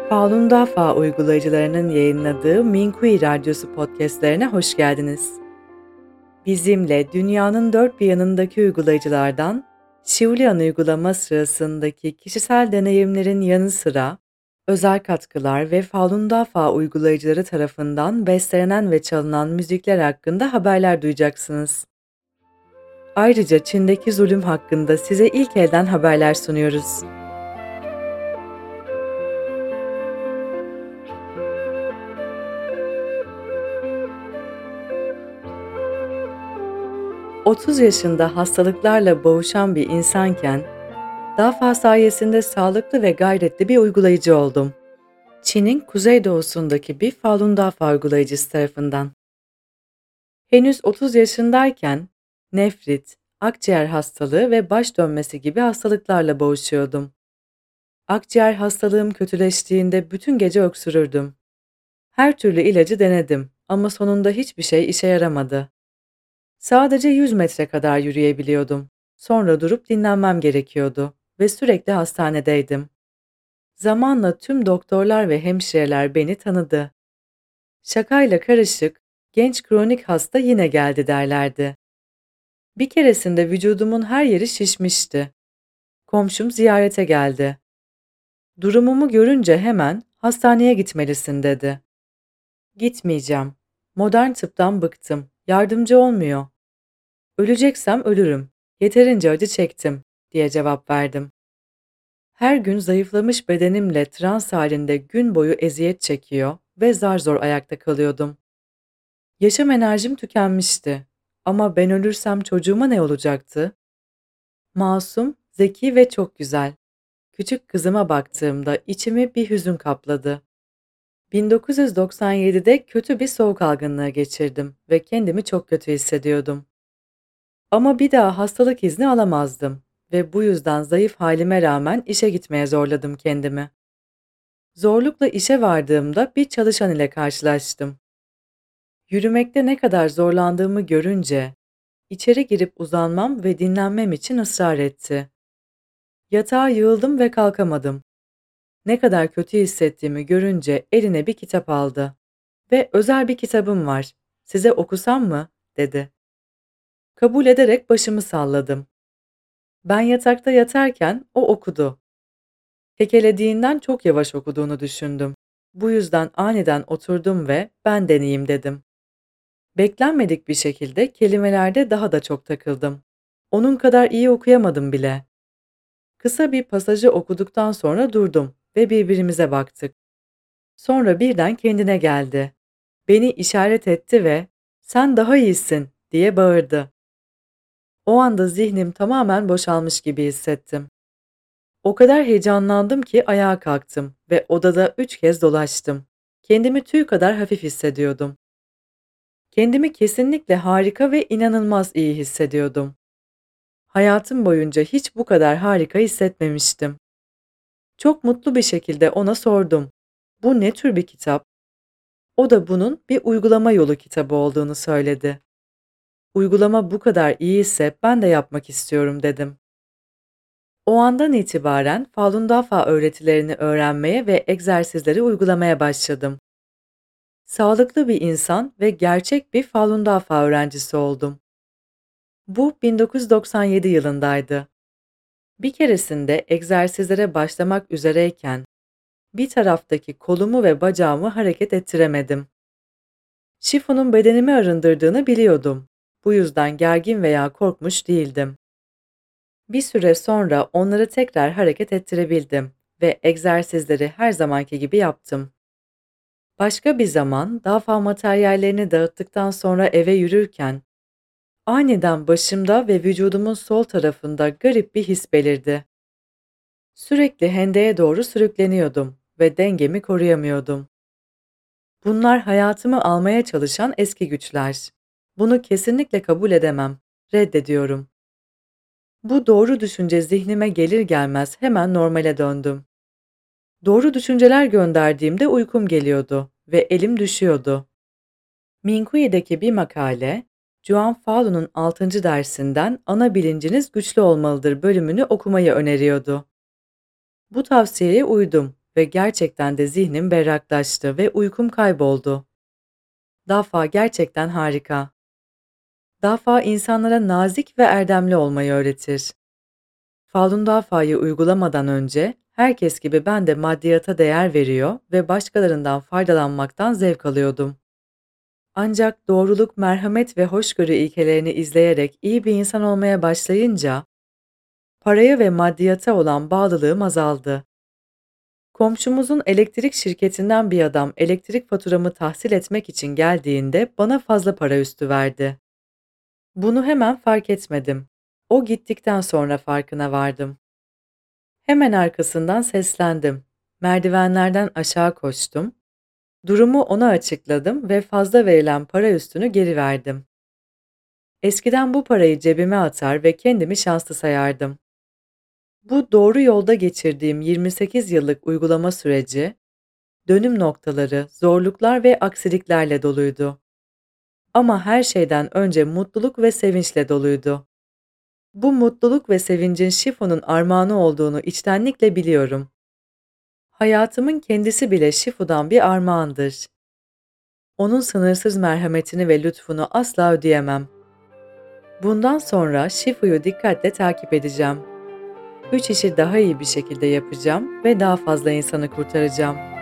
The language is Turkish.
Falun Dafa uygulayıcılarının yayınladığı Minhui Radyosu podcastlerine hoş geldiniz. Bizimle dünyanın dört bir yanındaki uygulayıcılardan Şiulian uygulama sırasındaki kişisel deneyimlerin yanı sıra özel katkılar ve Falun Dafa uygulayıcıları tarafından bestelenen ve çalınan müzikler hakkında haberler duyacaksınız. Ayrıca Çin'deki zulüm hakkında size ilk elden haberler sunuyoruz. 30 yaşında hastalıklarla boğuşan bir insanken, Dafa sayesinde sağlıklı ve gayretli bir uygulayıcı oldum. Çin'in kuzeydoğusundaki bir Falun Dafa uygulayıcısı tarafından. Henüz 30 yaşındayken, nefrit, akciğer hastalığı ve baş dönmesi gibi hastalıklarla boğuşuyordum. Akciğer hastalığım kötüleştiğinde bütün gece öksürürdüm. Her türlü ilacı denedim ama sonunda hiçbir şey işe yaramadı. Sadece 100 metre kadar yürüyebiliyordum. Sonra durup dinlenmem gerekiyordu ve sürekli hastanedeydim. Zamanla tüm doktorlar ve hemşireler beni tanıdı. Şakayla karışık, genç kronik hasta yine geldi derlerdi. Bir keresinde vücudumun her yeri şişmişti. Komşum ziyarete geldi. Durumumu görünce hemen hastaneye gitmelisin dedi. Gitmeyeceğim. Modern tıptan bıktım. Yardımcı olmuyor. Öleceksem ölürüm. Yeterince acı çektim, diye cevap verdim. Her gün zayıflamış bedenimle trans halinde gün boyu eziyet çekiyor ve zar zor ayakta kalıyordum. Yaşam enerjim tükenmişti. Ama ben ölürsem çocuğuma ne olacaktı? Masum, zeki ve çok güzel. Küçük kızıma baktığımda içimi bir hüzün kapladı. 1997'de kötü bir soğuk algınlığı geçirdim ve kendimi çok kötü hissediyordum. Ama bir daha hastalık izni alamazdım ve bu yüzden zayıf halime rağmen işe gitmeye zorladım kendimi. Zorlukla işe vardığımda bir çalışan ile karşılaştım. Yürümekte ne kadar zorlandığımı görünce, içeri girip uzanmam ve dinlenmem için ısrar etti. Yatağa yığıldım ve kalkamadım. Ne kadar kötü hissettiğimi görünce eline bir kitap aldı. Ve özel bir kitabım var, size okusam mı? Dedi. Kabul ederek başımı salladım. Ben yatakta yatarken o okudu. Kekelediğinden çok yavaş okuduğunu düşündüm. Bu yüzden aniden oturdum ve ben deneyeyim dedim. Beklenmedik bir şekilde kelimelerde daha da çok takıldım. Onun kadar iyi okuyamadım bile. Kısa bir pasajı okuduktan sonra durdum ve birbirimize baktık. Sonra birden kendine geldi. Beni işaret etti ve "Sen daha iyisin," diye bağırdı. O anda zihnim tamamen boşalmış gibi hissettim. O kadar heyecanlandım ki ayağa kalktım ve odada 3 kez dolaştım. Kendimi tüy kadar hafif hissediyordum. Kendimi kesinlikle harika ve inanılmaz iyi hissediyordum. Hayatım boyunca hiç bu kadar harika hissetmemiştim. Çok mutlu bir şekilde ona sordum. Bu ne tür bir kitap? O da bunun bir uygulama yolu kitabı olduğunu söyledi. Uygulama bu kadar iyi ise ben de yapmak istiyorum dedim. O andan itibaren Falun Dafa öğretilerini öğrenmeye ve egzersizleri uygulamaya başladım. Sağlıklı bir insan ve gerçek bir Falun Dafa öğrencisi oldum. Bu 1997 yılındaydı. Bir keresinde egzersizlere başlamak üzereyken bir taraftaki kolumu ve bacağımı hareket ettiremedim. Shifu'nun bedenimi arındırdığını biliyordum. Bu yüzden gergin veya korkmuş değildim. Bir süre sonra onları tekrar hareket ettirebildim ve egzersizleri her zamanki gibi yaptım. Başka bir zaman Dafa materyallerini dağıttıktan sonra eve yürürken aniden başımda ve vücudumun sol tarafında garip bir his belirdi. Sürekli hendeğe doğru sürükleniyordum ve dengemi koruyamıyordum. Bunlar hayatımı almaya çalışan eski güçler. Bunu kesinlikle kabul edemem, reddediyorum. Bu doğru düşünce zihnime gelir gelmez hemen normale döndüm. Doğru düşünceler gönderdiğimde uykum geliyordu ve elim düşüyordu. Minkui'deki bir makale, Juan Falu'nun 6. dersinden "Ana bilinciniz güçlü olmalıdır" bölümünü okumayı öneriyordu. Bu tavsiyeye uydum ve gerçekten de zihnim berraklaştı ve uykum kayboldu. Dafa gerçekten harika. Dafa insanlara nazik ve erdemli olmayı öğretir. Falun Dafa'yı uygulamadan önce herkes gibi ben de maddiyata değer veriyor ve başkalarından faydalanmaktan zevk alıyordum. Ancak doğruluk, merhamet ve hoşgörü ilkelerini izleyerek iyi bir insan olmaya başlayınca paraya ve maddiyata olan bağlılığım azaldı. Komşumuzun elektrik şirketinden bir adam elektrik faturamı tahsil etmek için geldiğinde bana fazla para üstü verdi. Bunu hemen fark etmedim. O gittikten sonra farkına vardım. Hemen arkasından seslendim. Merdivenlerden aşağı koştum. Durumu ona açıkladım ve fazla verilen para üstünü geri verdim. Eskiden bu parayı cebime atar ve kendimi şanslı sayardım. Bu doğru yolda geçirdiğim 28 yıllık uygulama süreci, dönüm noktaları, zorluklar ve aksiliklerle doluydu. Ama her şeyden önce mutluluk ve sevinçle doluydu. Bu mutluluk ve sevincin Şifu'nun armağanı olduğunu içtenlikle biliyorum. Hayatımın kendisi bile Şifu'dan bir armağandır. Onun sınırsız merhametini ve lütfunu asla ödeyemem. Bundan sonra Şifu'yu dikkatle takip edeceğim. 3 işi daha iyi bir şekilde yapacağım ve daha fazla insanı kurtaracağım.